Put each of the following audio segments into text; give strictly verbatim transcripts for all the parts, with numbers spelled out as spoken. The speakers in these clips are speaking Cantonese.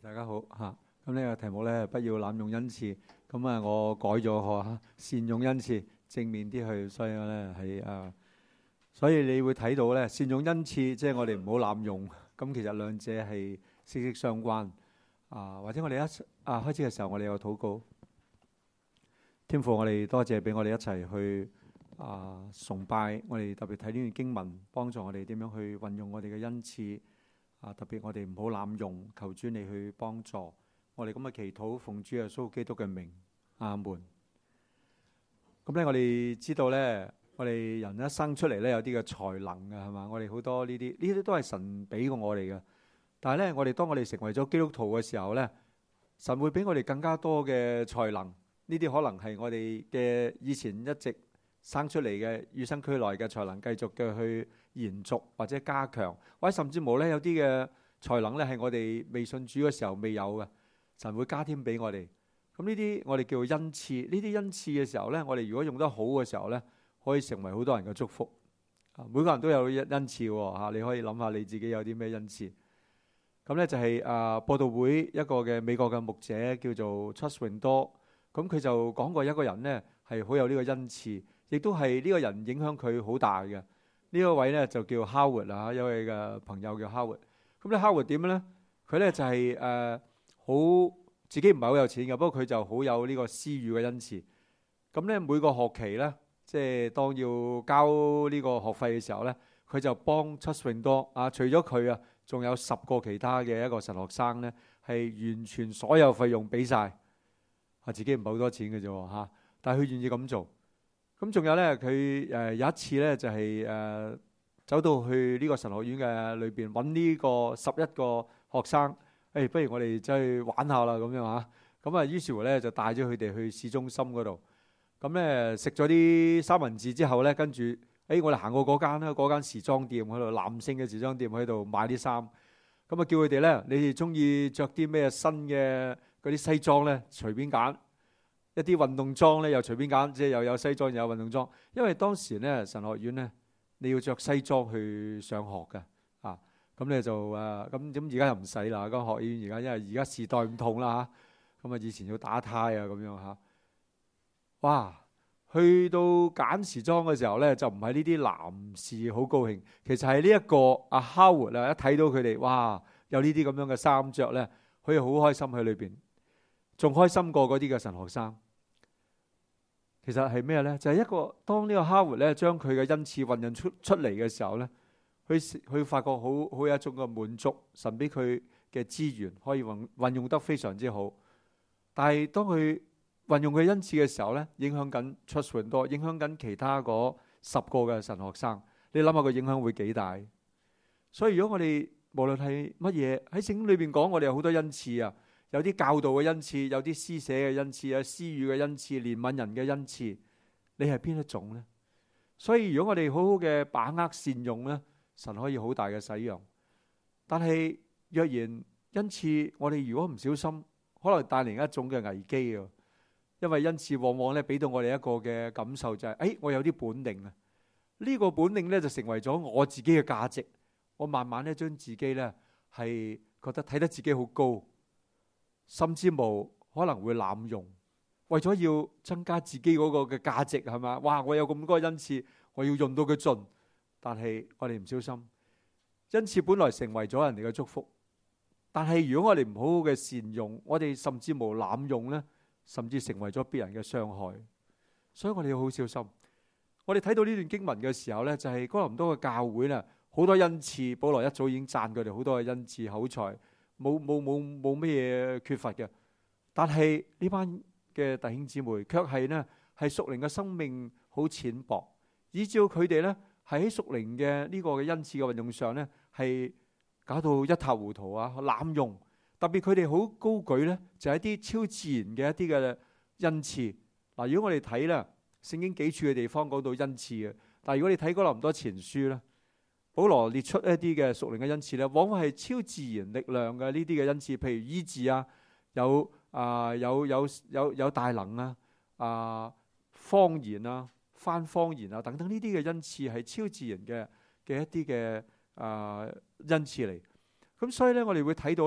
大家好嚇。咁呢個題目咧，不要濫用恩賜。咁啊，我改咗個嚇，善用恩賜，正面啲去。所以咧係啊，所以你會睇到咧，善用恩賜，即係我哋唔好濫用。咁其實兩者係息息相關啊。或者我哋一啊開始嘅時候，我哋有禱告。天父，我哋多謝俾我哋一齊去啊崇拜。我哋特別睇呢段經文，幫助我哋點樣去運用我哋嘅恩賜。啊！特別我哋唔好濫用，求主你去幫助我哋。咁嘅祈禱，奉主耶穌基督嘅名，阿門。咁咧，我哋知道咧，我哋人一生出嚟咧，有啲嘅才能嘅係嘛？我哋好多呢啲，呢啲都係神俾過我哋嘅。但係咧，我哋當我哋成為咗基督徒嘅時候咧，神會俾我哋更加多嘅才能。呢啲可能係我哋嘅以前一直生出嚟嘅與生俱來嘅才能，繼續嘅去延續或者加強，或者甚至冇咧有啲嘅才能咧係我哋未信主嘅時候未有嘅，神會加添俾我哋。咁呢啲我哋叫做恩賜。呢啲恩賜嘅時候咧，我哋如果用得好嘅時候咧，可以成為好多人嘅祝福。每個人都有恩恩賜喎嚇，你可以諗下你自己有啲咩恩賜。咁咧就係啊播道會一個嘅美國嘅牧者叫做 Charles Swindoll，咁佢就講過一個人咧係好有呢個恩賜。亦都係呢個人影響佢好大嘅。呢一位咧就叫 Howard 啊，一位嘅朋友叫 Howard。咁咧 Howard 點咧？佢咧就係誒好自己唔係好有錢嘅，不過佢就好有呢個施予嘅恩賜。咁咧每個學期咧，即係當要交呢個學費嘅時候咧，佢就幫 Charles Swindoll啊，除咗佢啊，仲有十個其他嘅一個神學生咧，係完全所有費用俾晒。啊，自己唔係好多錢嘅啫嚇，但係佢願意咁做。咁仲有咧，佢誒有一次咧，就係誒走到去呢個神學院嘅裏邊揾呢個十一個學生，誒，不如我哋走去玩下啦咁樣嚇。咁啊，於是乎咧就帶咗佢哋去市中心嗰度。咁咧食咗啲三文治之後咧，跟住誒我哋行過嗰間啦，嗰間時裝店喺度，男性嘅時裝店喺度買啲衫。咁啊叫佢哋咧，你哋中意著啲咩新嘅嗰啲西裝咧，隨便揀。一啲運動裝咧又隨便揀，即係又有西裝又有運動裝。因為當時咧神學院咧你要着西裝去上學嘅啊，咁咧就誒咁咁而家又唔使啦。個學院而家因為而家時代唔同啦嚇，咁啊以前要打呔啊咁樣嚇。哇！去到揀時裝嘅時候咧，就唔係呢啲男士好高興，其實係呢一個阿 Howard 啊，一睇到佢哋哇有呢啲咁樣嘅衫着咧，佢又好開心喺裏邊，仲開心過嗰啲嘅神學生。其實係咩咧？就係、是、一個當呢個哈活咧，將佢嘅恩賜運用出出嚟嘅時候咧，佢佢發覺好好有一種嘅滿足，神俾佢嘅資源可以運運用得非常之好。但係當佢運用佢恩賜嘅時候咧，影響緊出順多，影響緊其他嗰十個嘅神學生。你諗下個影響會幾大？所以如果我哋無論係乜嘢喺聖經裏邊講，我哋有好多恩賜啊。有啲教導嘅恩賜，有啲施捨嘅恩賜，有施予嘅恩賜，憐憫人嘅恩賜，你係邊一種呢？所以如果我哋好好嘅把握善用呢，神可以好大嘅使用。但係若然恩賜，我哋如果唔小心，可能帶嚟一種嘅危機啊。因為恩賜往往咧俾到我哋一個嘅感受就係、是，誒，我有啲本領啊。呢、這個本領咧就成為咗我自己嘅價值。我慢慢咧將自己咧係覺得睇得自己好高。甚至冇可能會濫用，為咗要增加自己嗰個嘅價值，係嘛？哇！我有咁多恩賜，我要用到佢盡。但係我哋唔小心，恩賜本來成為咗人哋嘅祝福，但係如果我哋唔好好嘅善用，我哋甚至冇濫用呢，甚至成為咗別人嘅傷害。所以我哋要好小心。我哋睇到呢段經文嘅時候呢，就係哥林多嘅教會呢，好多恩賜，保羅一早已經讚佢哋好多嘅恩賜口才。冇冇冇冇咩嘢缺乏嘅，但係呢班嘅弟兄姊妹卻係呢係屬靈嘅生命好淺薄，以致佢哋呢係喺屬靈嘅呢個嘅恩賜嘅運用上呢係搞到一塌糊塗啊，濫用。特別佢哋好高舉呢，就係一啲超自然嘅一啲嘅恩賜。嗱，如果我哋睇啦，聖經幾處嘅地方講到恩賜嘅，但係如果你睇哥林多前書咧，保羅列出一啲嘅屬靈嘅恩賜咧，往往係超自然力量嘅呢啲嘅恩賜，譬如醫治啊，有啊、呃、有有有有大能啊，啊方言啊，翻方言啊等等呢啲嘅恩賜係超自然嘅嘅一啲嘅啊恩賜嚟。咁所以咧，我哋會睇到咧，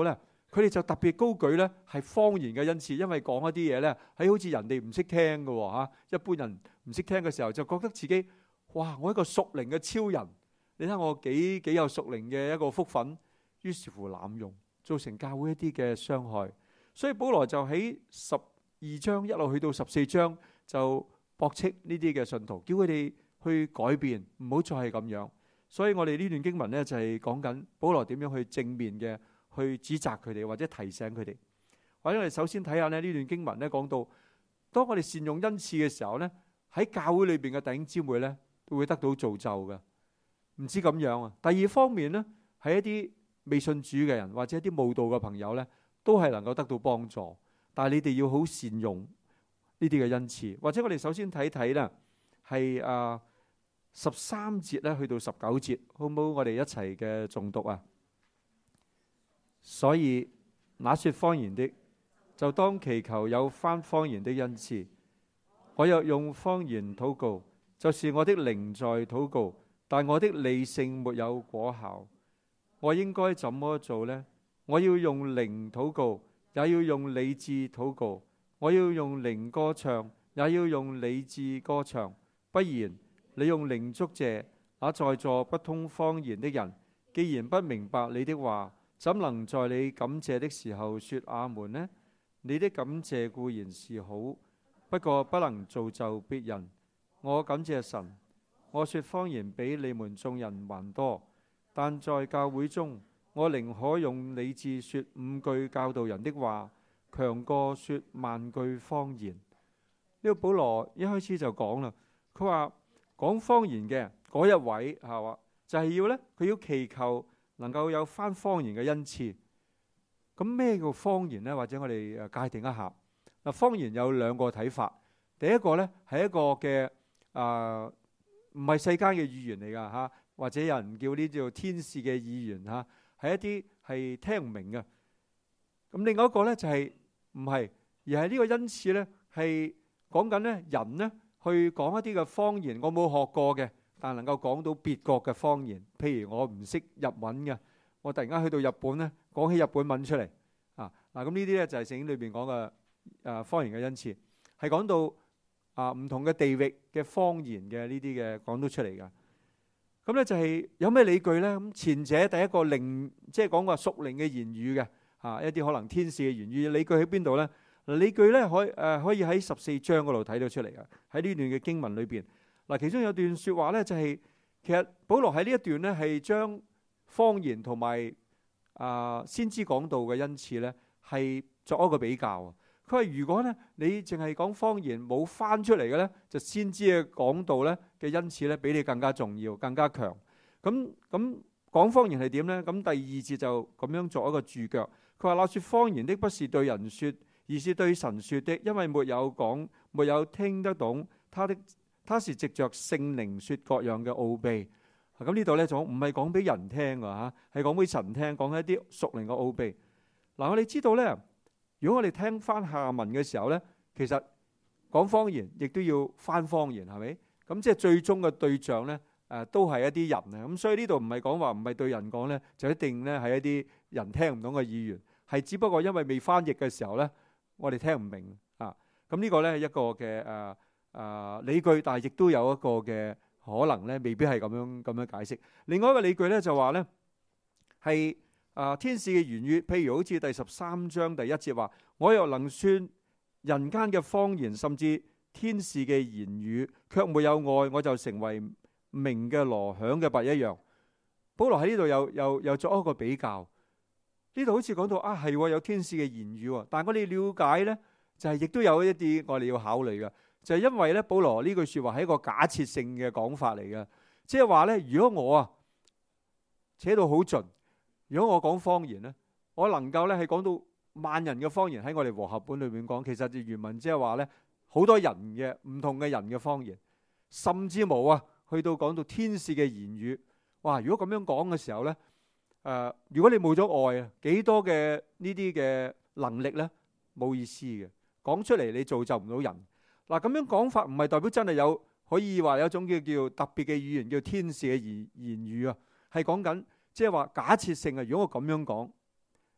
佢哋就特別高舉咧係方言嘅恩賜，因為講一啲嘢咧喺好似人哋唔識聽嘅嚇，一般人唔識聽嘅時候就覺得自己哇，我一個屬靈嘅超人，你睇我幾幾有屬靈嘅一個福分，於是乎濫用，造成教會一啲嘅傷害。所以保羅就喺十二章一路去到十四章就駁斥呢啲嘅信徒，叫佢哋去改變，唔好再係咁樣。所以我哋呢段經文呢，就係講緊保羅點樣去正面嘅去指責佢哋，或者提醒佢哋。或者我哋首先睇下呢呢段經文呢，講到當我哋善用恩賜嘅時候呢，喺教會裏邊嘅弟兄姊妹呢，都會得到造就嘅。唔知咁樣啊。第二方面呢，係一啲未信主嘅人或者一啲慕道嘅朋友呢，都係能夠得到幫助。但係你哋要好善用呢啲嘅恩賜。或者我哋首先睇睇啦，係啊十三節咧去到十九節，好唔好？我哋一齊嘅誦讀啊。所以那說方言的，就當祈求有翻方言的恩賜。我若用方言禱告，就是我的靈在禱告，但我的理性沒有果效。我應該怎麼做呢？我要用靈禱告，也要用理智禱告；我要用靈歌唱，也要用理智歌唱。不然，你用靈祝謝那在座不通方言的人，既然不明白你的話，怎能在你感謝的時候說阿門呢？你的感謝固然是好，不過不能造就別人。我感謝神，我說方言比你們眾人還多，但在教會中，我寧可用理智說五句教導人的話，強過說萬句方言。呢個保羅一開始就講啦，佢話講方言嘅嗰一位係話，就係要呢，佢要祈求能夠有翻方言嘅恩賜。咁咩叫方言呢？或者我哋誒界定一下。嗱，方言有兩個睇法。第一個呢係一個嘅誒唔係世間嘅語言嚟噶嚇，或者有人叫呢叫天使嘅語言嚇，係一啲係聽唔明嘅。咁另外一個呢就係唔係，而係呢個恩賜呢係講緊呢人呢去講一啲嘅方言，我冇學過嘅，但能夠講到別國嘅方言。譬如我唔識日文嘅，我突然間去到日本呢，講起日本文出嚟啊！嗱，咁呢啲呢就係聖經裏邊講嘅誒方言嘅恩賜，係講到啊唔同嘅地域嘅方言嘅呢啲嘅講到出嚟噶。咁呢就係有咩理據呢？咁前者第一個靈，即係講話屬靈嘅言語嘅啊，一啲可能天使嘅言語，理據喺邊度呢？理據呢可以誒可以喺十四章嗰度睇到出嚟嘅，喺呢段嘅經文裏邊。嗱，其中有段説話呢，就係其實保羅喺呢一段呢係將方言同埋啊先知講道嘅恩賜呢係作一個比較。佢話如果呢你淨係講方言冇翻出嚟嘅呢，就先知嘅講道呢嘅恩賜呢比你更加重要、更加強。咁咁講方言係點呢？咁第二節就咁樣作一個註腳。佢話那說方言的不是對人說，而是對神說的，因為沒有講，沒有聽得懂他的，他是藉着聖靈說各樣嘅奧秘。咁呢度呢，就唔係講俾人聽㗎，係講俾神聽，講一啲屬靈嘅奧秘。嗱，我哋知道呢，如果我哋聽翻下文嘅時候呢，其實講方言亦都要翻方言，係咪？咁即係最終嘅對象呢，誒都係一啲人啊。咁所以呢度唔係講話唔係對人講呢，就一定呢係一啲人聽唔懂嘅語言，係只不過因為未翻譯嘅時候呢，我哋聽唔明啊。咁呢個呢係一個嘅誒誒理據，但係亦都有一個嘅可能呢，未必係咁樣咁樣解釋。另外一個理據呢就話呢係啊天使嘅言語，譬如好似第十三章第一節話，我又能算人間嘅方言，甚至天使嘅言語，卻沒有愛，我就成為鳴嘅鑼響嘅鈸一樣。保羅喺呢度又又又作一個比較。呢度好似講到啊係有天使嘅言語，但係我哋了解呢，就係亦都有一啲我哋要考慮嘅，就係因為呢，保羅呢句說話係一個假設性嘅講法嚟嘅，即係話呢，如果我啊扯到好盡，如果我講方言呢，我能夠呢係講到萬人嘅方言，喺我哋和合本裏面講，其實原文即係話呢，好多人嘅唔同嘅人嘅方言，甚至冇啊去到講到天使嘅言語。哇！如果咁樣講嘅時候呢，誒、呃，如果你冇咗愛啊，幾多嘅呢啲嘅能力呢，冇意思嘅，講出嚟你造就唔到人。嗱，咁樣講法唔係代表真係有可以話有一種叫叫特別嘅語言叫天使嘅言言語啊，係講緊即係話假設性啊。如果我咁樣講，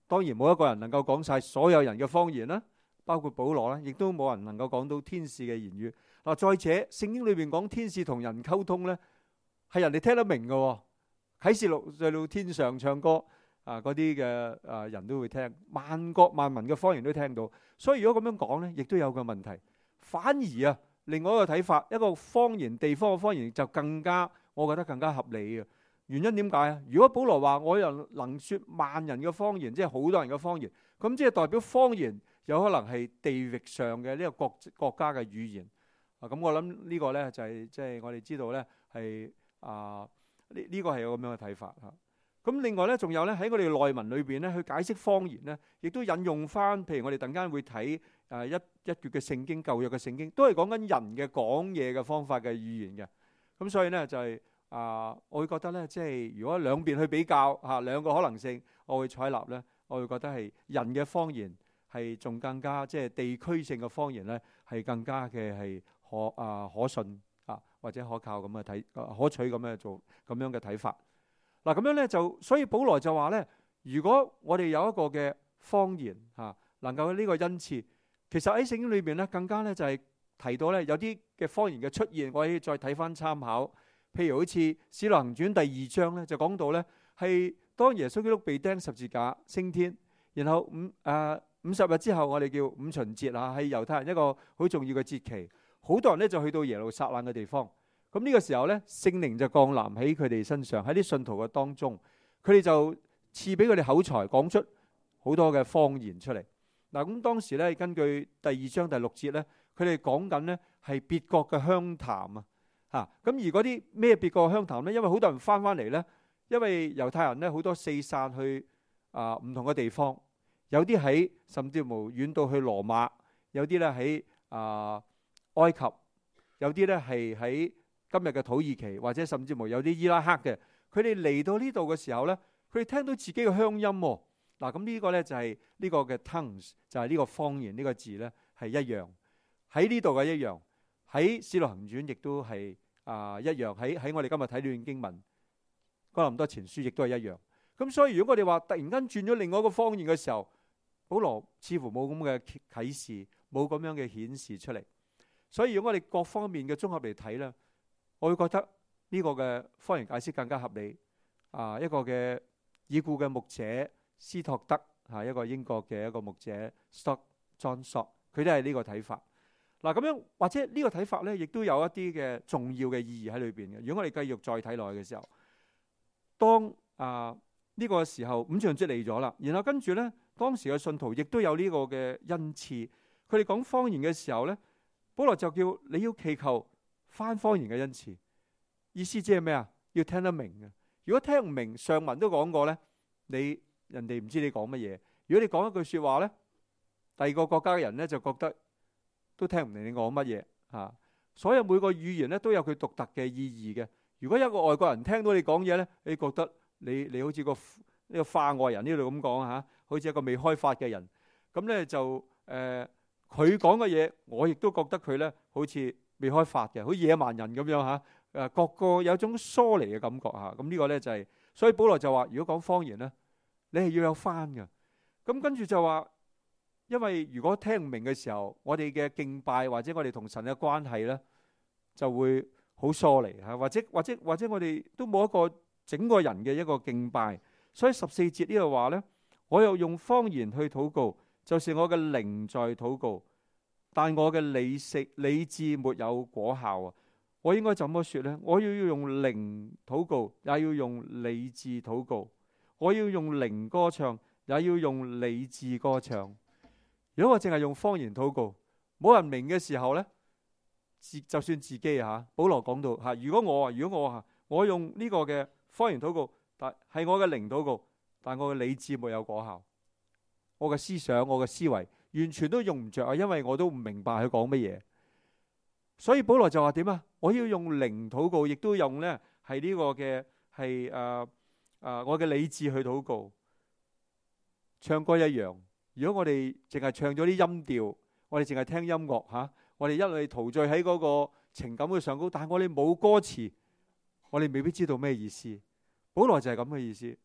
當然冇一個人能夠講晒所有人嘅方言啦，包括保羅啦，亦都冇人能夠講到天使嘅言語。嗱，再者聖經裏邊講天使同人溝通咧，係人哋聽得明嘅。啟示錄去到天上唱歌啊，嗰啲嘅啊人都會聽，萬國萬民嘅方言都聽到。所以如果咁樣講咧，亦都有個問題。反而啊，另外一個睇法，一個方言地方嘅方言就更加，我覺得更加合理嘅。原因點解啊？如果保羅話我又能說萬人嘅方言，即係好多人嘅方言，咁即係代表方言有可能係地域上嘅呢個國國家嘅語言啊。咁我諗呢個咧就係即係我哋知道咧係啊。呢呢個係有咁樣嘅睇法嚇。咁另外咧，仲有咧喺我哋內文裏邊咧，去解釋方言咧，亦都引用翻，譬如我哋陣間會睇誒一一段嘅聖經，舊約嘅聖經，都係講緊人嘅講嘢嘅方法嘅語言嘅。咁所以咧就係啊，我會覺得咧，即係如果兩邊去比較嚇兩個可能性，我會採納咧，我會覺得係人嘅方言係仲更加即係地區性嘅方言咧，係更加嘅係可啊可信。啊，或者可靠咁嘅睇，可取咁嘅做咁樣嘅睇法。嗱，咁樣咧就，所以保羅就話咧，如果我哋有一個嘅方言嚇，能夠呢個恩賜，其實喺聖經裏邊咧，更加咧就係提到咧有啲嘅方言嘅出現，我可以再睇翻參考。譬如好似《使徒行傳》第二章咧，就講到咧係當耶穌基督被釘十字架升天，然後五誒五十日之後，我哋叫五旬節啊，係猶太人一個好重要嘅節期。好多人咧就去到耶路撒冷嘅地方，咁呢個時候咧聖靈就降臨喺佢哋身上，喺啲信徒嘅當中，佢哋就賜俾佢哋口才，講出好多嘅方言出嚟。嗱，咁當時咧根據第二章第六節咧，佢哋講緊咧係別國嘅鄉談啊，嚇咁而嗰啲咩別國鄉談咧？因為好多人翻翻嚟咧，因為猶太人咧好多四散去啊唔同嘅地方，有啲喺甚至乎遠到去羅馬，有啲咧喺啊。埃及，有啲咧係喺今日嘅土耳其，或者甚至乎有啲伊拉克嘅，佢哋嚟到呢度嘅時候咧，佢哋聽到自己嘅鄉音。嗱，咁呢個咧就係呢個嘅 tongues，就係呢個方言呢個字咧係一樣喺呢度嘅一樣，喺使徒行傳亦都係啊一樣，喺喺我哋今日睇呢段經文哥林多前書亦都係一樣。咁所以如果我哋話突然間轉咗另外一個方言嘅時候，保羅似乎冇咁嘅啟示，冇咁樣嘅顯示出嚟。所以如果我哋各方面嘅綜合嚟睇咧，我會覺得呢個嘅方言解釋更加合理。啊，一個嘅已故嘅牧者斯托德嚇，一個英國嘅一個牧者 Stock John Stott，佢都係呢個睇法。嗱，咁樣或者呢個睇法咧，亦都有一啲嘅重要嘅意義喺裏邊嘅。如果我哋繼續再睇落去嘅時候，當啊呢個時候五旬節嚟咗啦，然後跟住咧，當時嘅信徒亦都有呢個嘅恩賜，佢哋講方言嘅時候咧。保羅就叫你要祈求翻方言嘅恩賜，意思即係咩啊？要聽得明嘅。如果聽唔明，上文都講過咧，你人哋唔知你講乜嘢。如果你講一句說話咧，第二個國家嘅人咧就覺得都聽唔明你講乜嘢吓。所有每個語言咧都有佢獨特嘅意義嘅。如果一個外國人聽到你講嘢咧，你覺得你你好似個呢個化外人呢度咁講吓，好似一個未開發嘅人，咁咧就誒。呃佢講嘅嘢，我亦都覺得佢咧好似未開發嘅，好似野蠻人咁樣嚇。誒，各個有一種疏離嘅感覺嚇。咁呢個咧就係，所以保羅就話：如果講方言咧，你係要有翻嘅。咁跟住就話，因為如果聽唔明嘅時候，我哋嘅敬拜或者我哋同神嘅關係咧，就會好疏離嚇，或者或者或者我哋都冇一個整個人嘅一個敬拜。所以十四節呢度話咧，我又用方言去禱告。就是我嘅靈在禱告，但我嘅理性理智沒有果效啊！我應該怎麼說呢？我要用靈禱告，也要用理智禱告；我要用靈歌唱，也要用理智歌唱。如果我淨係用方言禱告，冇人明嘅時候呢，自就算自己吓，保羅講到吓，如果我啊，如果我啊，我用呢個嘅方言禱告，但係我嘅靈禱告，但我嘅理智沒有果效。我嘅思想，我嘅思維完全都用唔着啊，因為我都唔明白佢講乜嘢。所以保羅就話點啊？我要用靈禱告，亦都用咧係呢個嘅係誒誒我嘅理智去禱告。唱歌一樣，如果我哋淨係唱咗啲音調，我哋淨係聽音樂吓，我哋一路陶醉喺嗰個情感嘅上高，但係我哋冇歌詞，我哋未必知道咩意思。保羅就係咁嘅意思。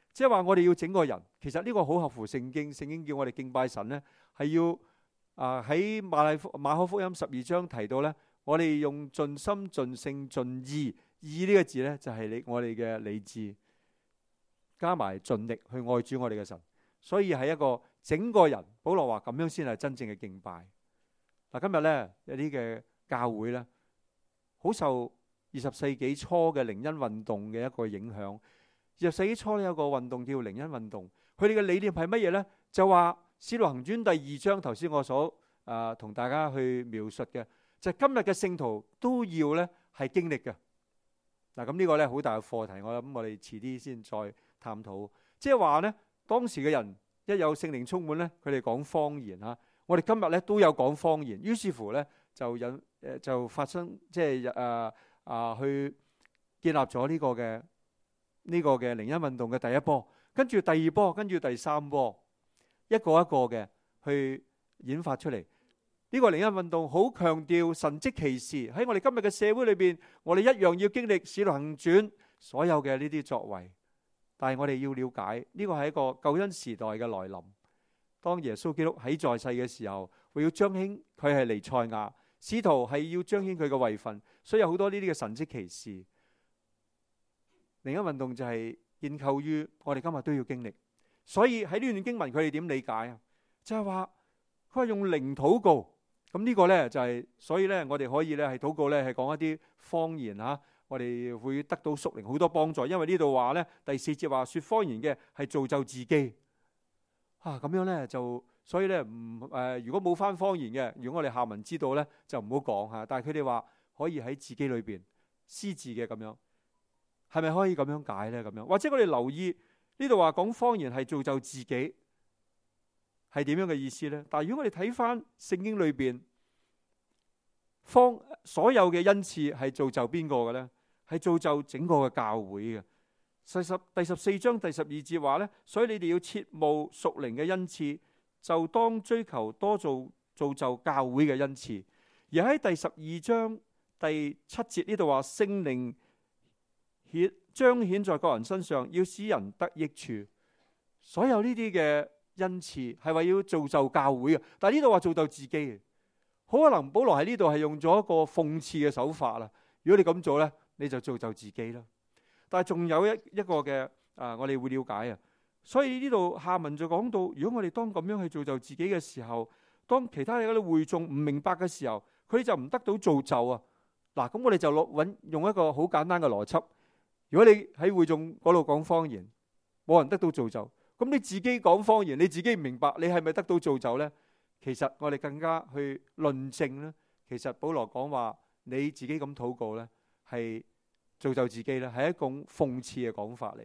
即係話我哋要整個人。其實呢個好合乎聖經，聖經叫我哋敬拜神呢，係要啊喺馬太福馬可福音十二章提到呢，我哋用盡心盡性盡意，意呢個字呢，就係你我哋嘅理智，加埋盡力去愛主我哋嘅神。所以係一個整個人，保羅話咁樣先係真正嘅敬拜。嗱，今日呢，有啲嘅教會呢，好受二十世紀初嘅靈恩運動嘅一個影響。二十世紀初呢，有個運動叫靈恩運動，佢哋嘅理念係乜嘢呢？就話《使徒行傳》第二章，頭先我所誒同、呃、大家去描述嘅，就係、今日嘅聖徒都要呢係經歷嘅。嗱，咁呢個呢，好大嘅課題，我諗我哋遲啲先再探討。即係話呢，當時嘅人一有聖靈充滿呢，佢哋講方言嚇。我哋今日呢都有講方言，於是乎呢就引誒就發生即係誒啊去建立咗呢個嘅呢個嘅靈恩運動嘅第一波，跟住第二波，跟住第三波，一個一個嘅去演發出嚟。呢個靈恩運動好強調神蹟奇事，喺我哋今日嘅社會裏邊，我哋一樣要經歷使徒行傳所有嘅呢啲作為。但係我哋要了解呢個係一個救恩時代嘅來臨。當耶穌基督喺在世嘅時候，會要彰顯佢係彌賽亞，使徒係要彰顯佢嘅位份，所以有好多呢啲嘅神蹟奇事。靈恩運動就係建構於我哋今日都要經歷。所以喺呢段經文佢哋點理解啊？就係話佢話用靈禱告，咁呢個呢就係、是、所以呢我哋可以呢係禱告呢係講一啲方言吓。我哋會得到屬靈好多幫助，因為呢度話呢第四節話說方言嘅係造就自己啊，咁樣呢就所以呢唔誒，如果冇翻方言嘅，如果我哋下文知道呢就唔好講吓。但係佢哋話可以喺自己裏邊私自嘅咁樣，係咪可以咁樣解呢？咁樣或者我哋留意呢度話講方言係造就自己係點樣嘅意思呢？但係如果我哋睇翻聖經裏邊方所有嘅恩賜係造就邊個嘅呢？係造就整個嘅教會嘅。第十第十四章第十二節話呢，所以你哋要切慕屬靈嘅恩賜，就當追求多做造就教會嘅恩賜。而喺第十二章第七節呢度話，聖靈顯彰顯在個人身上，要使人得益處。所有呢啲嘅恩賜係為要造就教會嘅，但係呢度話造就自己嘅。好可能保羅喺呢度係用咗一個諷刺嘅手法啦。如果你咁做呢，你就造就自己啦。但係仲有一一個嘅啊，我哋會了解啊。所以呢度下文就講到，如果我哋當咁樣去造就自己嘅時候，當其他嘅會眾唔明白嘅時候，佢哋就唔得到造就啊。嗱，咁我哋就攞揾用一個好簡單嘅邏輯。如果你喺會眾嗰度講方言，冇人得到造就，咁你自己講方言，你自己唔明白，你係咪得到造就呢？其實我哋更加去論證呢。其實保羅講話你自己咁禱告呢，係造就自己呢，係一種諷刺嘅講法嚟。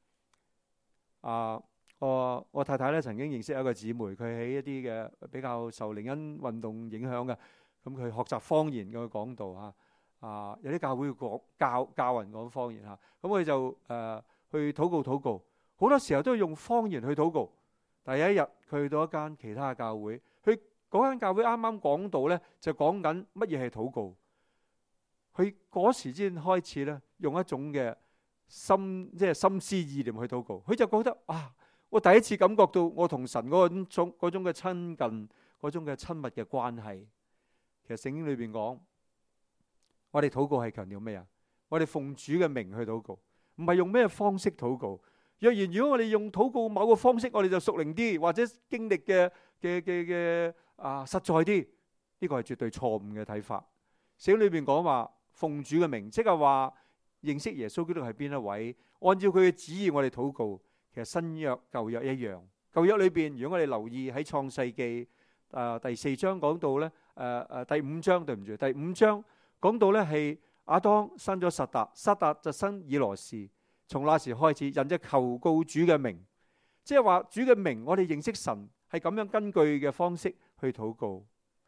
啊，我我太太咧曾經認識一個姊妹，佢喺一啲嘅比較受靈恩運動影響嘅，咁佢學習方言嘅講道嚇。啊，有啲教會講教教人講方言嚇，咁佢就誒、呃、去禱告禱告，好多時候都要用方言去禱告。但係有一日佢去到一間其他嘅教會，佢嗰間教會啱啱講道咧，就講緊乜嘢係禱告。佢嗰時先開始咧，用一種嘅心即係心思意念去禱告。佢就覺得啊，我第一次感覺到我同神嗰種嗰種嘅親近，嗰種嘅親密嘅關係。其實聖經裏邊講，我哋禱告係強調咩啊？我哋奉主嘅名去禱告，唔係用咩方式禱告。若然如果我哋用禱告某個方式，我哋就屬靈啲，或者經歷嘅嘅嘅嘅啊實在啲，呢個係絕對錯誤嘅睇法。聖經裏邊講話奉主嘅名，即係話認識耶穌基督係邊一位，按照佢嘅旨意我哋禱告。其實新約舊約一樣，舊約裏邊如果我哋留意喺創世記啊第四章講到咧，誒誒第五章對唔住，第五章講到咧係亞當生咗撒達，撒達就生以羅士。從那時開始，人就求告主嘅名，即係話主嘅名，我哋認識神係咁樣根據嘅方式去禱告。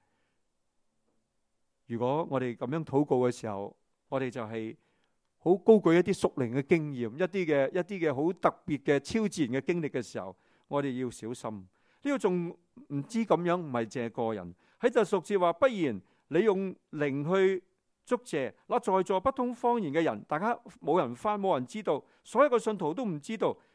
如果我哋咁樣禱告嘅時候，我哋就係好高舉一啲屬靈嘅經驗，一啲嘅一啲嘅好特別嘅超自然嘅經歷嘅時候，我哋要小心。呢個仲唔知咁樣唔係淨係個人喺就屬字話，不然你用靈去祝謝那在座不通方言嘅人，大家冇人翻，冇人知道，所有嘅信徒都唔知道，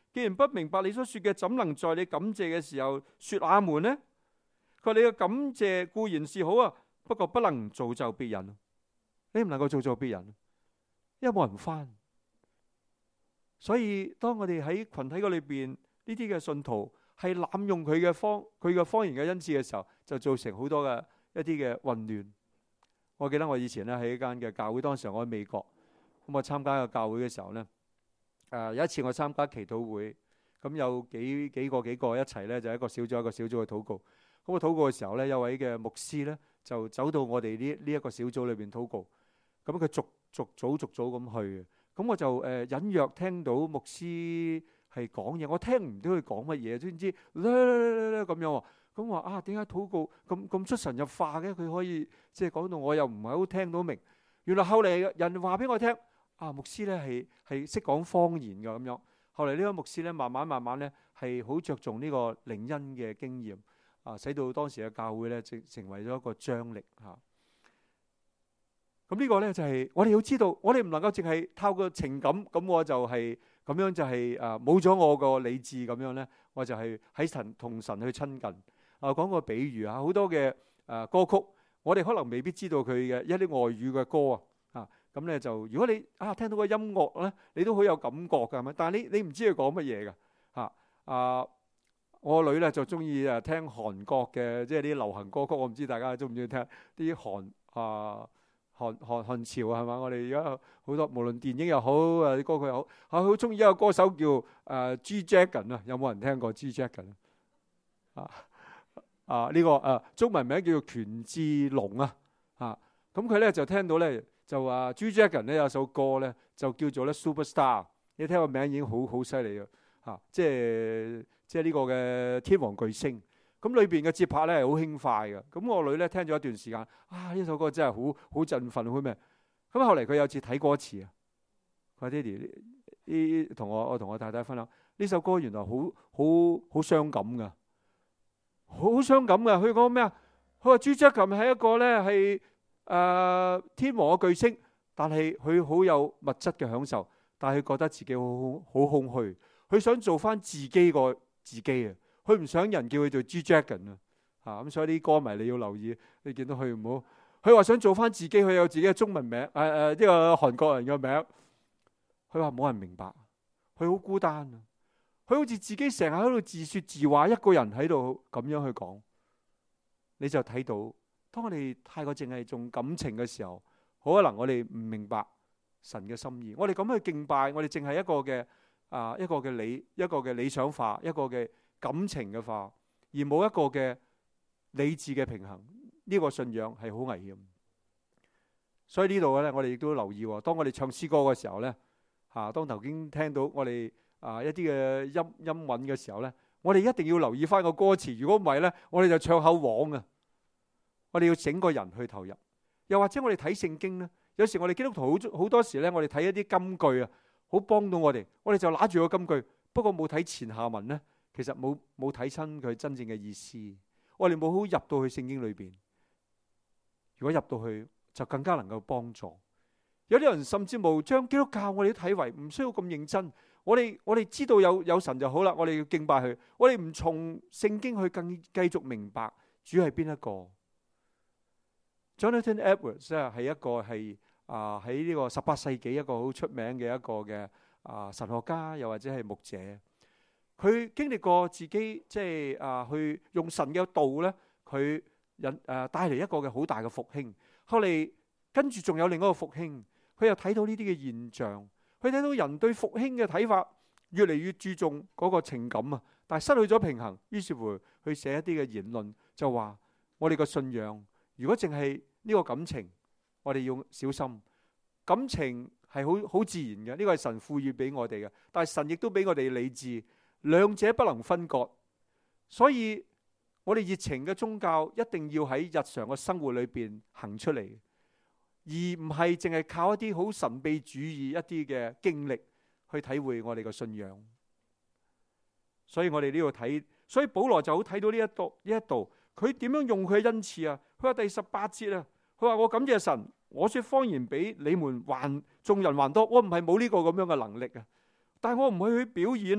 既然不明白你所說嘅，怎能在你感謝嘅時候說阿門呢？佢話你嘅感謝固然是好啊，不過不能造就別人。你唔能夠造就別人，因為冇人返。所以當我哋喺群體嗰裏邊呢啲嘅信徒係濫用佢嘅方佢嘅方言嘅恩賜嘅時候，就造成好多嘅一啲嘅混亂。我記得我以前咧喺一間嘅教會，當時我喺美國，咁我參加個教會嘅時候咧，誒有一次我參加祈禱會，咁有幾幾個幾個一齊咧，就一個小組一個小組去禱告。咁我禱告嘅時候咧，有位嘅牧師咧就走到我哋呢呢一個小組裏邊禱告，咁佢逐逐組逐組咁去嘅。咁我就誒隱約聽到牧師係講嘢，我聽唔到佢講乜嘢，知唔知咧咧咧咁樣喎？咁話啊，點解禱告咁咁出神入化嘅？佢可以即係講到我又唔係好聽到明。原來後嚟人話俾我聽，啊牧師咧係係識講方言㗎咁樣。後嚟呢個牧師咧慢慢慢慢咧係好着重呢個靈恩嘅經驗啊，使到當時嘅教會咧成成為咗一個張力嚇。咁呢個咧就係我哋要知道，我哋唔能夠淨係透過情感，咁我就係咁樣就係誒冇咗我個理智咁樣咧，我就係喺神同神去親近。啊，講個比喻啊，好多嘅誒歌曲，我哋可能未必知道佢嘅一啲外語嘅歌啊，啊咁咧就如果你啊聽到個音樂咧，你都好有感覺㗎，係咪？但係你你唔知佢講乜嘢㗎嚇啊！我個女咧就中意誒聽韓國嘅，即係啲流行歌曲。我唔知大家中唔中意聽啲韓啊？韓韓韓潮啊，係嘛？我哋而家好多，無論電影又好，啊啲歌曲又好，我好中意一個歌手叫誒 G Dragon 啊，有冇人聽過 G Dragon 啊？啊呢個誒中文名叫做權志龍啊，啊咁佢咧就聽到咧就話 G Dragon 咧有首歌咧就叫做咧 Superstar， 你聽個名已經好好犀利嘅嚇，即係即係呢個嘅天王巨星。咁裏邊嘅節拍咧係好輕快嘅，咁我女咧聽咗一段時間，啊呢首歌真係好好振奮，好咩？咁後嚟佢有次睇歌詞啊，佢話爹哋呢同我我同我太太分享呢首歌原來好好好傷感噶，好傷感噶。佢講咩啊？佢話朱哲琴係一個咧係誒天王嘅巨星，但係佢好有物質嘅享受，但係佢覺得自己好好空虛，佢想做翻自己個自己啊。佢唔想人叫佢做 G Dragon 啊，嚇咁所以啲歌迷你要留意，你見到佢唔好，佢話想做翻自己，佢有自己嘅中文名，誒誒呢個韓國人嘅名，佢話冇人明白，佢好孤單啊，佢好似自己成日喺度自説自話，一個人喺度咁樣去講，你就睇到，當我哋太過淨係重感情嘅時候，好可能我哋唔明白神嘅心意，我哋咁去敬拜，我哋淨係一個嘅啊一個嘅理一個嘅理想化，一個嘅感情嘅化，而冇一個嘅理智嘅平衡，呢個信仰係好危險。所以呢度咧，我哋亦都留意，當我哋唱詩歌嘅時候咧，嚇，當頭先聽到我哋啊一啲嘅音音韻嘅時候咧，我哋一定要留意翻個歌詞。如果唔係咧，我哋就唱口簧啊！我哋要整個人去投入。又或者我哋睇聖經咧，有時我哋基督徒好好多時咧，我哋睇一啲金句啊，好幫到我哋。我哋就揦住個金句，不過冇睇前下文咧。其實冇冇睇親佢真正嘅意思，我哋冇好入到去聖經裏邊。如果入到去，就更加能夠幫助。有啲人甚至冇將基督教我哋都睇為唔需要咁認真。我哋我哋知道有有神就好啦，我哋要敬拜佢。我哋唔從聖經去更繼續明白主係邊一個。Jonathan Edwards 咧係一個係啊喺呢個十八世紀一個好出名嘅一個嘅啊神學家，又或者係牧者。佢經歷過自己即係啊，去用神嘅道咧，佢引誒帶嚟一個嘅好大嘅復興。後嚟跟住仲有另一個復興，佢又睇到呢啲嘅現象，佢睇到人對復興嘅睇法越嚟越注重嗰個情感啊，但係失去咗平衡。於是乎，佢寫一啲嘅言論，就話我哋嘅信仰如果淨係呢個感情，我哋要小心。感情係好好自然嘅，呢個係神賦予俾我哋嘅，但係神亦都俾我哋理智。兩者不能分割，所以我哋熱情嘅宗教一定要喺日常嘅生活裏邊行出嚟，而唔係淨係靠一啲好神秘主義一啲嘅經歷去體會我哋嘅信仰。所以我哋呢度睇，所以保羅就好睇到呢一度呢一度，佢點樣用佢嘅恩賜啊？佢話第十八節啊，佢話我感謝神，我說方言比你們還眾人還多，我唔係冇呢個咁樣嘅能力啊，但係我唔係去表演啊。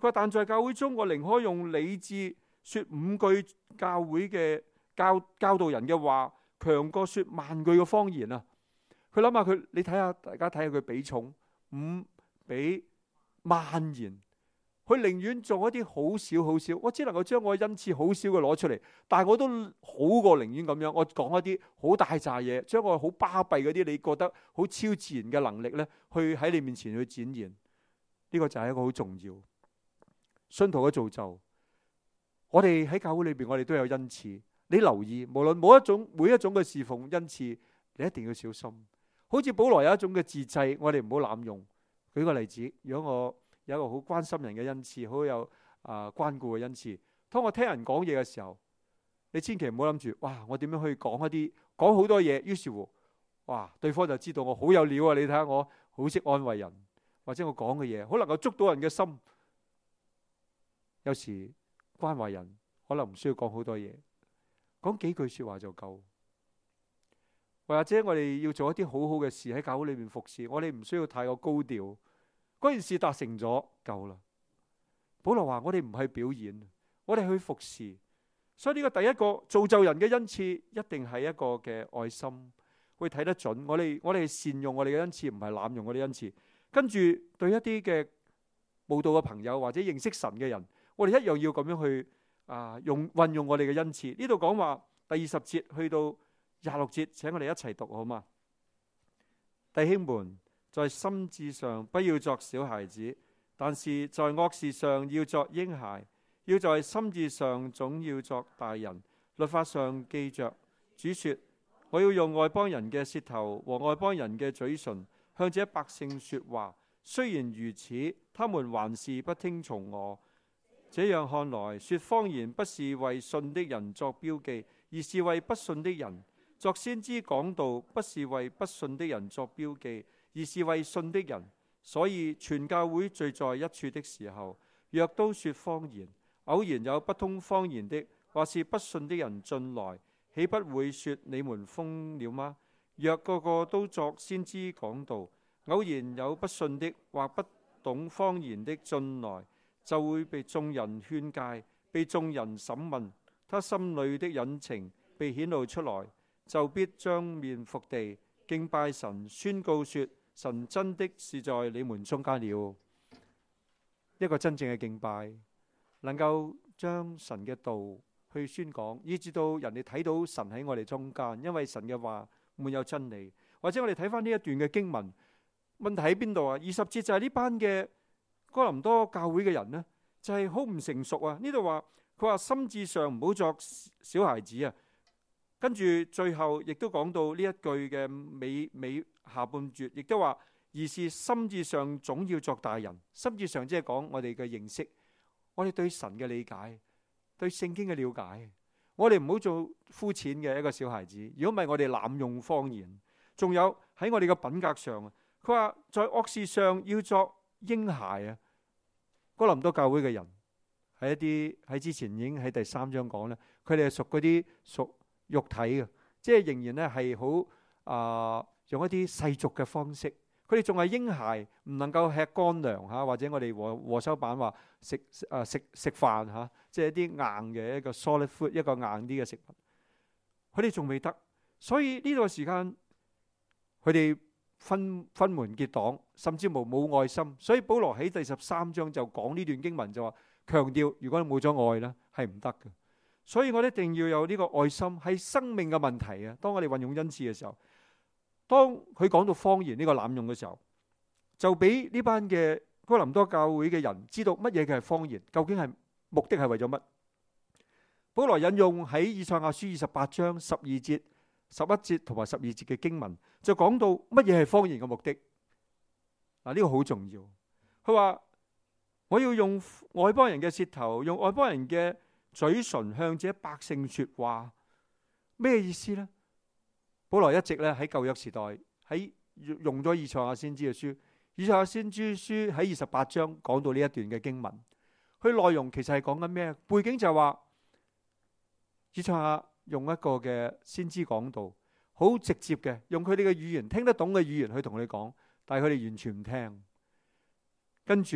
佢話但在教會中，我寧可用理智說五句教會嘅教教導人嘅話，強過說萬句嘅謊言啊！佢諗下佢，你睇下大家睇下佢比重五比萬言。佢寧願做一啲好少好少，我只能夠將我恩賜好少嘅攞出嚟，但係我都好過寧願咁樣，我講一啲好大扎嘢，將我好巴閉嗰啲你覺得好超自然嘅能力咧，去喺你面前去展現。呢個就係一個好重要信徒嘅造就。我哋喺教會裏邊，我哋都有恩賜。你留意，無論每一種每一種嘅侍奉恩賜，你一定要小心。好似保羅有一種嘅自制，我哋唔好濫用。舉個例子，如果我有一個好關心人嘅恩賜，好有啊、呃、關顧嘅恩賜。當我聽人講嘢嘅時候，你千祈唔好諗住，哇！我點樣去講一啲講好多嘢？於是乎，哇！對方就知道我好有料啊！你睇下我好識安慰人，或者我講嘅嘢好能夠捉到人嘅心。有時關懷人可能唔需要講好多嘢，講幾句說話就夠。或者我哋要做一啲好好嘅事喺教會裏面服侍，我哋唔需要太過高調。嗰件事達成咗夠啦。保羅話：我哋唔係表演，我哋去服侍。所以呢個第一個造就人嘅恩賜，一定係一個嘅愛心，會睇得準。我哋我哋善用我哋嘅恩賜，唔係濫用我哋恩賜。跟住對一啲嘅慕道嘅朋友或者認識神嘅人，我哋一樣要咁樣去啊用運用我哋嘅恩賜。呢度講話第二十節去到廿六節，請我哋一齊讀好嘛？弟兄們，在心志上不要作小孩子，但是在惡事上要作嬰孩；要在心志上總要作大人。律法上記着，主說：我要用外邦人嘅舌頭和外邦人嘅嘴唇向這百姓說話。雖然如此，他們還是不聽從我。這樣看來，說謊言不是為信的人作標記，而是為不信的人。作先知講道不是為不信的人作標記，而是為信的人。所以全教會聚在一處的時候，若都說謊言，偶然有不通謊言的，或是不信的人進來，豈不會說你們瘋了嗎？若個個都作先知講道，偶然有不信的或不懂謊言的進來，就會被眾人勸戒，被眾人審問，他心裏的隱情被顯露出來，就必將面伏地敬拜神，宣告說：神真的是在你們中間了。一個真正嘅敬拜，能夠將神嘅道去宣講，以至到人哋睇到神喺我哋中間，因為神嘅話滿有真理。或者我哋睇翻呢一段嘅經文，問題喺邊度啊？二十節就係呢班嘅哥林多教會嘅人呢，就係好唔成熟啊！呢度話佢話心志上唔好作小孩子啊。跟住最後亦都講到呢一句嘅尾尾下半節，亦都話，而是心志上總要作大人。心志上即係講我哋嘅認識，我哋對神嘅理解，對聖經嘅了解。我哋唔好做膚淺嘅一個小孩子。如果唔係，我哋濫用謊言。仲有喺我哋嘅品格上啊，佢話在惡事上要作嬰孩啊。哥林多教會嘅人喺一啲喺之前已經喺第三章講咧，佢哋係屬嗰啲屬肉體嘅，即係仍然咧係好啊，用一啲世俗嘅方式。佢哋仲係嬰孩，唔能夠吃乾糧嚇，或者我哋和和修版話食啊食食飯嚇，即係一啲硬嘅一個 solid food，一個硬啲嘅食物。佢哋仲未得，所以呢個時間佢哋分分門結黨，甚至冇冇愛心。所以保羅喺第十三章就講呢段經文就話，強調如果你冇咗愛咧係唔得嘅。所以我哋一定要有呢個愛心，係生命嘅問題啊！當我哋運用恩賜嘅時候，當佢講到謊言呢個濫用嘅時候，就俾呢班嘅哥林多教會嘅人知道乜嘢嘅係謊言，究竟係目的係為咗乜？保羅引用喺以賽亞書二十八章十二節、十一節同埋十二節嘅經文，就講到乜嘢係謊言嘅目的。嗱，呢個好重要。佢話我要用外邦人嘅舌頭，用外邦人嘅嘴唇向這百姓說話，咩意思呢？保羅一直咧喺舊約時代喺用咗以賽亞先知嘅書，以賽亞先知書喺二十八章講到呢一段嘅經文，佢內容其實係講緊咩？背景就係話以賽亞用一個嘅先知講道，好直接嘅，用佢哋嘅語言聽得懂嘅語言去同佢哋講，但係佢哋完全唔聽。跟住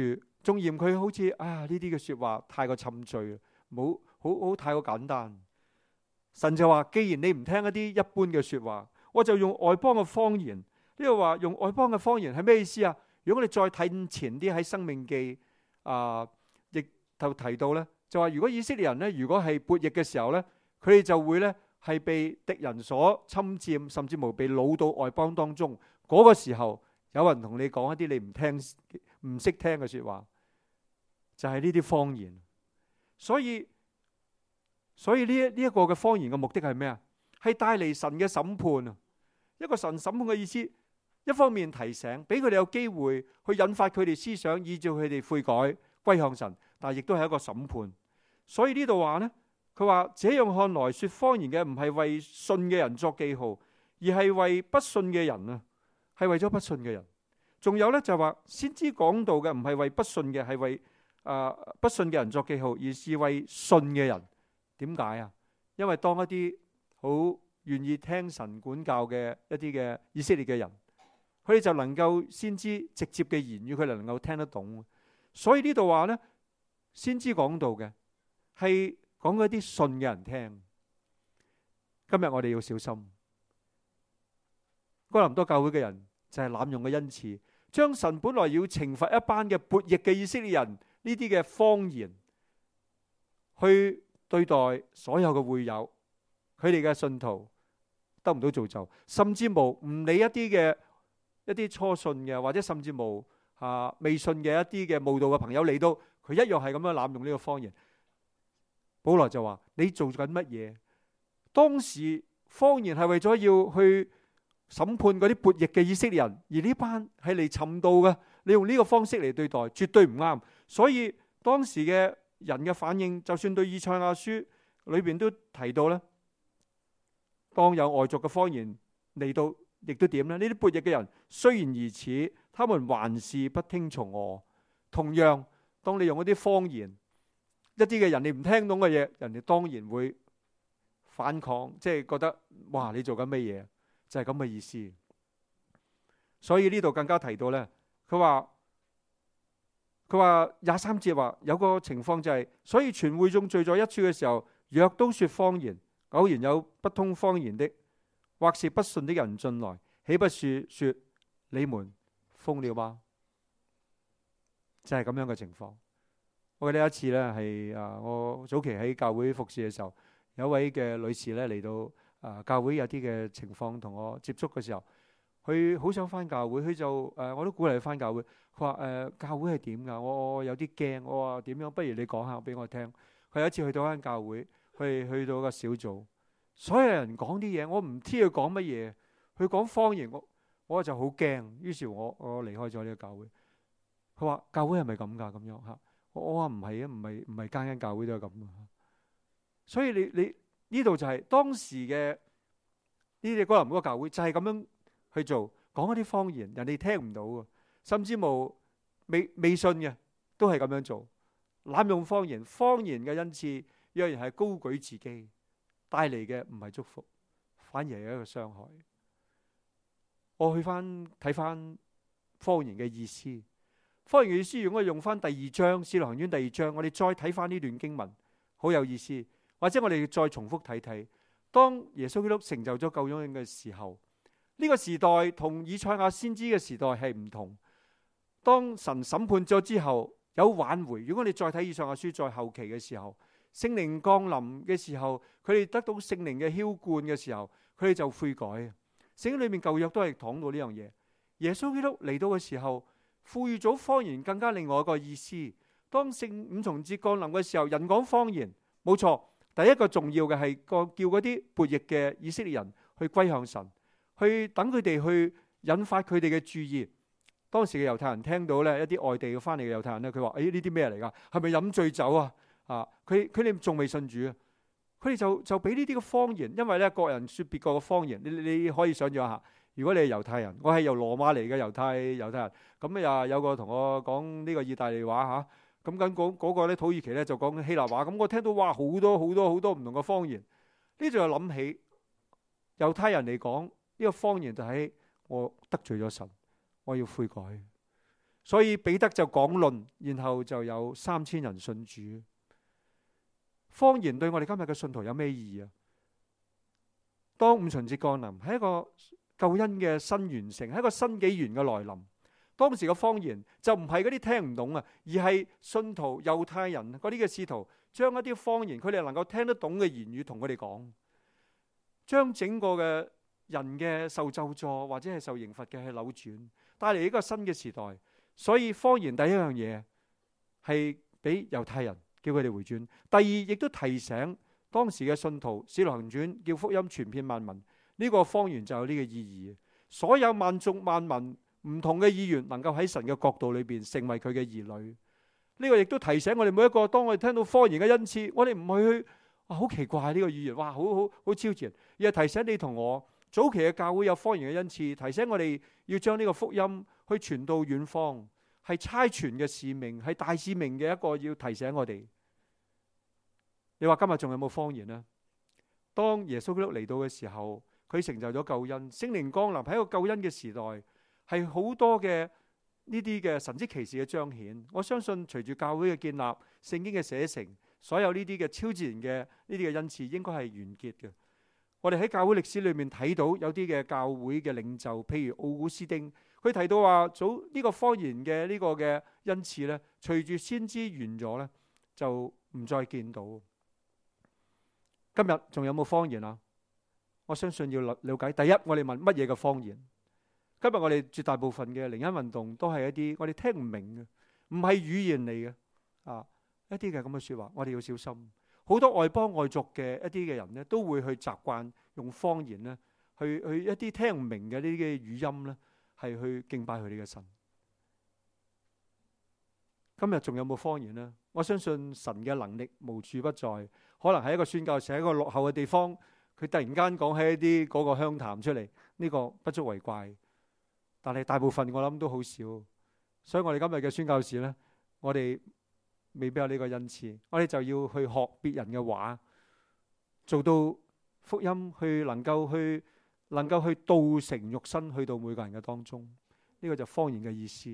仲嫌佢好似啊呢啲嘅說話太過沉醉，冇好好太過簡單。神就話：既然你唔聽一啲一般嘅說話，我就用外邦嘅方言。呢個話用外邦嘅方言係咩意思啊？如果我哋再睇前啲喺申命記啊，亦就提到咧，就話如果以色列人咧，如果係悖逆嘅時候咧，佢哋就會咧係被敵人所侵佔，甚至乎被擄到外邦當中。嗰個時候，有人同你講一啲你唔聽、唔識聽嘅說話，就係呢啲方言。所以，所以呢一呢一個嘅方言嘅目的係咩啊？係帶嚟神嘅審判啊！一個神審判嘅意思，一方面提醒，俾佢哋有機會去引發佢哋思想，以致佢哋悔改歸向神，但係亦都係一個審判。所以呢度話呢，佢話這樣看來，說方言嘅唔係為信嘅人作記號，而係為不信嘅人啊，係為咗不信嘅人。仲有呢，就話先知講道嘅唔係為不信嘅，係為啊、呃、不信嘅人作記號，而是為信嘅人。點解啊？因為當一啲好願意聽神管教嘅一啲嘅以色列嘅人，佢哋就能夠先知直接嘅言語，佢哋能夠聽得懂。所以呢度話呢，先知講道嘅係講嗰啲信嘅人聽。今日我哋要小心，哥林多教會嘅人就係濫用嘅恩賜，將神本來要懲罰一班嘅悖逆嘅以色列人呢啲嘅方言，去對待所有嘅會友，佢哋嘅信徒得唔到造就，甚至無唔理一啲嘅一啲初信嘅，或者甚至無啊未信嘅一啲嘅慕道嘅朋友嚟到，佢一樣係咁樣濫用呢個方言。保羅就話：你做緊乜嘢？當時方言係為咗要去審判嗰啲悖逆嘅以色列人，而呢班係嚟尋道嘅，你用呢個方式嚟對待，絕對唔啱。所以當時嘅人嘅反應，就算對以賽亞書裏邊都提到咧，當有外族嘅方言嚟到，亦都點咧？呢啲悖逆嘅人雖然如此，他們還是不聽從我。同樣，當你用一啲方言，一啲嘅人你唔聽懂嘅嘢，人哋當然會反抗，即係覺得哇，你做緊咩嘢？就係咁嘅意思。所以呢度更加提到咧，佢話。佢話廿三節話有個情況就係、是，所以全會眾聚在一處嘅時候，若都說方言，偶然有不通方言的，或是不信的人進來，豈不是說你們瘋了嗎？就係、是、咁樣嘅情況。我記得一次呢，係啊，我早期喺教會服侍嘅時候，有一位嘅女士呢嚟到啊教會有啲嘅情況同我接觸嘅時候，佢好想翻教會，佢就誒我都鼓勵佢翻教會。佢話誒教會係點㗎？我我有啲驚。我話點樣？不如你講下俾我聽。佢有一次去到間教會，去去到個小組，所有人講啲嘢，我唔知佢講乜嘢。佢講方言，我我就好驚。於是我我離開咗呢個教會。佢話教會係咪咁㗎？咁樣嚇？我我話唔係啊，唔係唔係間間教會都係咁啊。所以你你呢度就係當時嘅呢啲哥林多教會就係咁樣去做，講一啲方言，人哋聽唔到啊。甚至冇未未信嘅都係咁樣做，濫用方言。方言嘅恩賜讓人係高舉自己，帶嚟嘅唔係祝福，反而係一個傷害。我去翻睇翻方言嘅意思，方言嘅意思如果我用翻第二章《使徒行傳》第二章，我哋再睇翻呢段經文，好有意思。或者我哋再重複睇睇，當耶穌基督成就咗救恩嘅時候，呢個時代同以賽亞先知嘅時代係唔同。當神審判咗之後，有挽回。如果你再睇以賽亞書再後期嘅時候，聖靈降臨嘅時候，佢哋得到聖靈嘅澆灌嘅時候，佢哋就悔改。聖經裏面舊約都係講到呢樣嘢。耶穌基督嚟到嘅時候，賦予咗方言更加另外一個意思。當聖五重節降臨嘅時候，人講方言，冇錯。第一個重要嘅係個叫嗰啲悖逆嘅以色列人去歸向神，去等佢哋去引發佢哋嘅注意。當時嘅猶太人聽到咧，一啲外地嘅翻嚟嘅猶太人咧，佢話：誒呢啲咩嚟㗎？係咪飲醉酒啊？啊！佢佢哋仲未信主啊！佢哋就就俾呢啲嘅方言，因為咧各人説別個嘅方言。你你可以想象下，如果你係猶太人，我係由羅馬嚟嘅猶太猶太人，咁又有個同我講呢個意大利話嚇，咁緊嗰嗰個咧土耳其咧就講希臘話，咁我聽到哇好多好多好多唔同嘅方言，呢就諗起猶太人嚟講呢個方言就係我得罪咗神。我要悔改， 所以彼得就講論，然後就有三千人信主。方言對我哋今日嘅信徒有咩意義啊？當五旬節降臨，係一個救恩嘅新完成，係一個新紀元嘅來臨。當時嘅方言就唔係嗰啲聽唔懂啊，而係信徒猶太人嗰啲嘅使徒將一啲方言佢哋能夠聽得懂嘅言語同佢哋講，將整個嘅人嘅受咒詛或者係受刑罰嘅去扭轉，帶嚟一個新嘅時代。所以方言第一樣嘢係俾猶太人叫佢哋回轉，第二亦都提醒當時嘅信徒，使徒行傳叫福音傳遍萬民，呢個方言就有呢個意義。所有萬族萬民唔同嘅意願能夠喺神嘅國度裏邊成為佢嘅兒女，呢個亦都提醒我哋每一個，當我哋聽到方言嘅恩賜，我哋唔係去好奇怪呢個語言，哇好好好超前，而係提醒你同我，早期嘅教會有方言嘅恩賜，提醒我哋要將呢個福音去傳到遠方，係差傳嘅使命，係大使命嘅一個要提醒我哋。你話今日仲有冇方言呢？當耶穌基督嚟到嘅時候，佢成就咗救恩，聖靈降臨喺一個救恩嘅時代，係好多嘅呢啲嘅神蹟奇事嘅彰顯。我相信隨住教會嘅建立，聖經嘅寫成，所有呢啲嘅超自然嘅呢啲嘅恩賜應該係完結嘅。我哋喺教會歷史裏面睇到有啲嘅教會嘅領袖，譬如奧古斯丁，佢提到話早呢個方言嘅呢個嘅恩賜咧，隨住先知完咗咧，就唔再見到。今日仲有冇方言啊？我相信要了解。第一，我哋問乜嘢嘅方言？今日我哋絕大部分嘅靈恩運動都係一啲我哋聽唔明嘅，唔係語言嚟嘅啊，一啲嘅咁嘅說話，我哋要小心。好多外邦外族嘅一啲嘅人呢，都會去習慣用方言呢，去去一啲聽唔明嘅呢啲嘅語音呢，係去敬拜佢哋嘅神。今日仲有冇方言呢？我相信神嘅能力無處不在，可能喺一個宣教士喺一個落後嘅地方，佢突然間講起一啲嗰個鄉談出嚟，呢個不足為怪。但係大部分我諗都好少，所以我哋今日嘅宣教士呢，我哋未必有呢個恩賜，我哋就要去學別人嘅話，做到福音去能夠去能夠去道成肉身去到每個人嘅當中，呢個就方言嘅意思。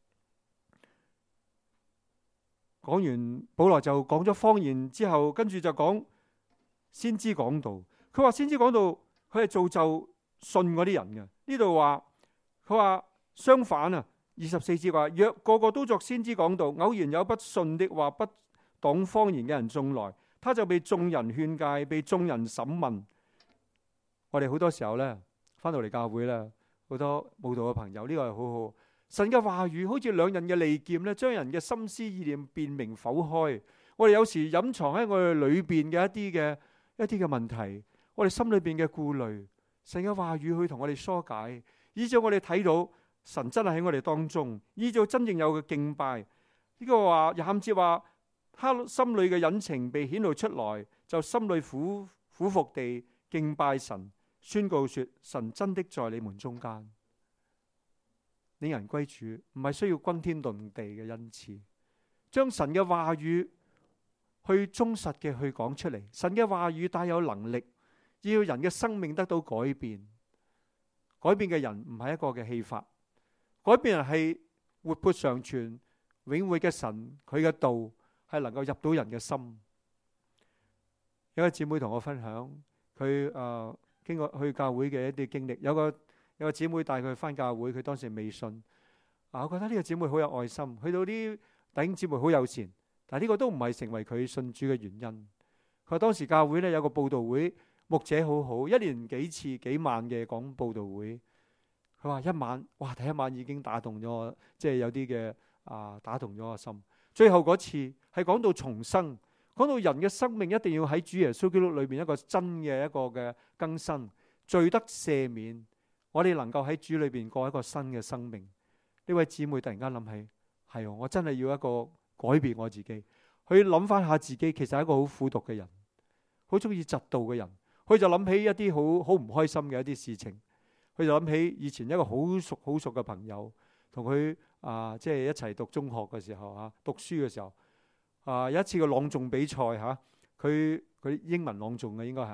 講完保羅就講咗方言之後，跟住就講先知講道。佢話先知講道，佢係造就信嗰啲人嘅。呢度話佢話相反啊，二十四節話，若個個都作先知講道，偶然有不信的話，不懂方言嘅人眾來，他就被眾人勸戒，被眾人審問。我哋好多時候呢，翻到嚟教會咧，好多慕道嘅朋友，呢個係好好。神嘅話語好似兩刃嘅利劍咧，將人嘅心思意念辨明剖開。我哋有時隱藏喺我哋裏邊嘅一啲嘅一啲嘅問題，我哋心裏邊嘅顧慮，神嘅話語去同我哋疏解，以致我哋睇到神真係喺我哋當中，以致真正有嘅敬拜。呢、這個話廿五節話，他心裏嘅隱情被顯露出來，就心裏苦苦服地敬拜神，宣告說：神真的在你們中間。領人歸主唔係需要轟天動地嘅恩賜，將神嘅話語去忠實嘅去講出嚟。神嘅話語帶有能力，要人嘅生命得到改變。改變嘅人唔係一個嘅戲法，改變人係活潑常存、永活嘅神，佢嘅道係能夠入到人嘅心。有個姊妹同我分享，佢誒、呃、經過去教會嘅一啲經歷，有個。有個姊妹帶佢翻教會，佢當時未信啊。我覺得呢個姊妹好有愛心，去到啲弟兄姊妹好友善，但係呢個都唔係成為佢信主嘅原因。佢話當時教會呢有個佈道會，牧者好好，一年幾次幾晚嘅講佈道會。佢話一晚，哇！第一晚已經打動咗我，即係有啲嘅啊打動咗我心。最後嗰次係講到重生，講到人嘅生命一定要喺主耶穌基督裏邊一個真嘅一個嘅更新，罪得赦免。我哋能夠喺主裏邊過一個新嘅生命。呢位姊妹突然間諗起，係我真係要一個改變我自己，去諗翻下自己其實係一個好苦毒嘅人，好中意嫉妒嘅人。佢就諗起一啲好好唔開心嘅一啲事情。佢就諗起以前一個好熟好熟嘅朋友，同佢啊即係一齊讀中學嘅時候啊，讀書嘅時候啊，有一次嘅朗誦比賽吓，佢佢英文朗誦嘅應該係吓。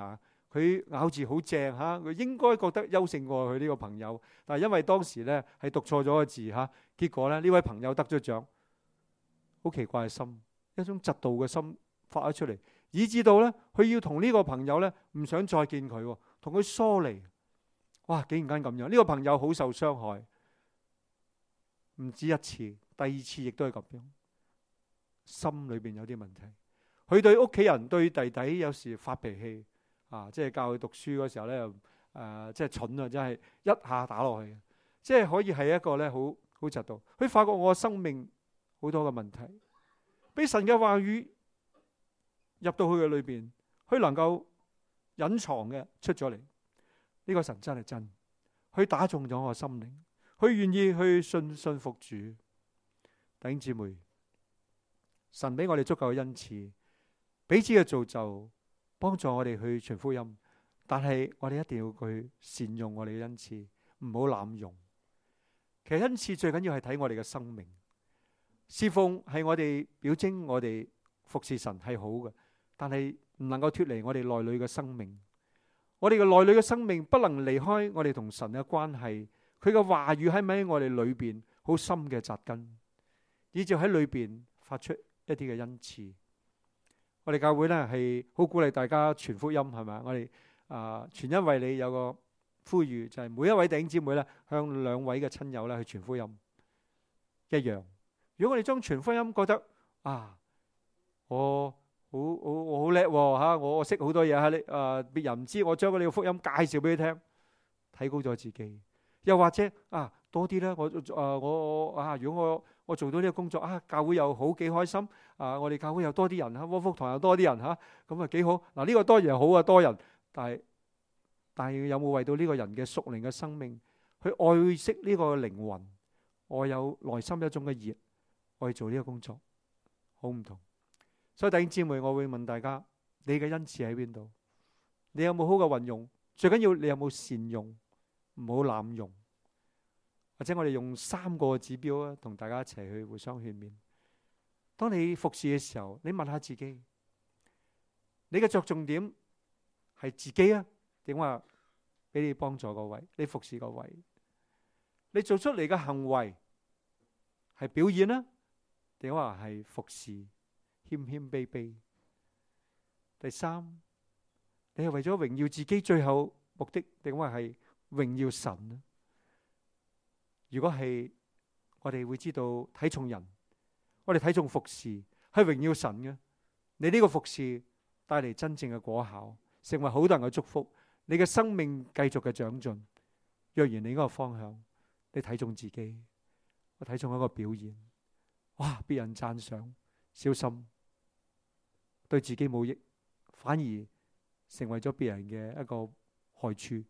佢咬字好正嚇，佢應該覺得優勝過佢呢個朋友，但係因為當時咧係讀錯咗個字嚇，結果咧呢位朋友得咗獎。好奇怪嘅心，一種嫉妒嘅心發咗出嚟，以至到咧佢要同呢個朋友咧唔想再見佢，同佢疏離。哇！竟然間咁樣，呢個朋友好受傷害，唔止一次，第二次亦都係咁樣，心裏邊有啲問題。佢對屋企人、對弟弟有時發脾氣啊，即係教佢讀書嗰時候咧，誒，即係蠢啊，真係一下打落去，即係可以係一個咧好好嫉妒。佢發覺我嘅生命好多嘅問題，俾神嘅話語入到去嘅裏邊，佢能夠隱藏嘅出咗嚟。呢個神真係真，佢打中咗我心靈，佢願意去信信服主。弟兄姊妹，神俾我哋足夠嘅恩賜，彼此嘅造就，幫助我哋去傳福音。但係我哋一定要去善用我哋嘅恩賜，唔好濫用。其實恩賜最緊要係睇我哋嘅生命。侍奉係我哋表徵我哋服侍神係好嘅，但係唔能夠脫離我哋內裏嘅生命。我哋嘅內裏嘅生命不能離開我哋同神嘅關係，佢嘅話語喺咪喺我哋裏邊好深嘅扎根，以至喺裏邊發出一啲嘅恩賜。我哋教會呢係好鼓勵大家傳福音，係咪？我哋啊全因為你有個呼籲，就係每一位弟兄姊妹咧向兩位嘅親友咧去傳福音一樣。如果我哋將傳福音覺得啊，我好好我好叻吓，我我識好多嘢吓，你啊別人唔知，我將呢個福音介紹俾你聽，睇高咗自己。又或者啊多啲咧，我啊我我啊如果我我做到呢個工作啊，教會又好幾開心啊，我哋教會又多啲人吓，窩福堂又多啲人吓，咁啊幾好。嗱呢個當然好啊，多人，但係但係有冇為到呢個人嘅屬靈嘅生命去愛惜呢個靈魂？我有內心一種嘅熱，我去做呢個工作，好唔同。所以弟兄姊妹，我會問大家：你嘅恩賜喺邊度？你有冇好嘅運用？最緊要你有冇善用，唔好濫用。或者我哋用三個指標啊，同大家一齊去互相勸勉。當你服侍嘅時候，你問下自己：你嘅着重點係自己啊，定話俾你幫助個位？你服侍個位？你做出嚟嘅行為係表演啊，定話係服侍？謙謙卑卑。第三，你係為咗榮耀自己最後目的，定話係榮耀神呢？如果係，我哋會知道睇重人，我哋睇重服侍係榮耀神嘅。你呢個服侍帶嚟真正嘅果效，成為好多人嘅祝福，你嘅生命繼續嘅長進。若然你嗰個方向，你睇重自己，我睇重一個表現，哇！別人讚賞，小心。對自己冇益，反而成為咗別人嘅一個害處。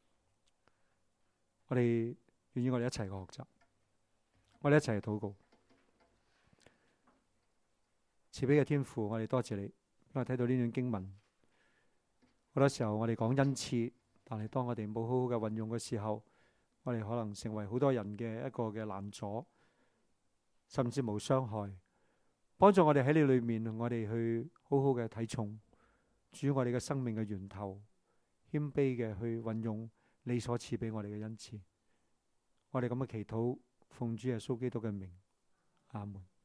我哋願意我哋一齊去學習，我哋一齊去禱告。慈悲嘅天父，我哋多謝你，因為睇到呢段經文，好多時候我哋講恩賜，但係當我哋冇好好嘅運用嘅時候，我哋可能成為好多人嘅一個嘅攔阻，甚至無傷害。幫助我哋喺你裏面，我哋去好好嘅睇重主我哋嘅生命嘅源頭，謙卑嘅去運用你所賜俾我哋嘅恩賜。我哋咁嘅祈禱，奉主耶穌基督嘅名，阿門。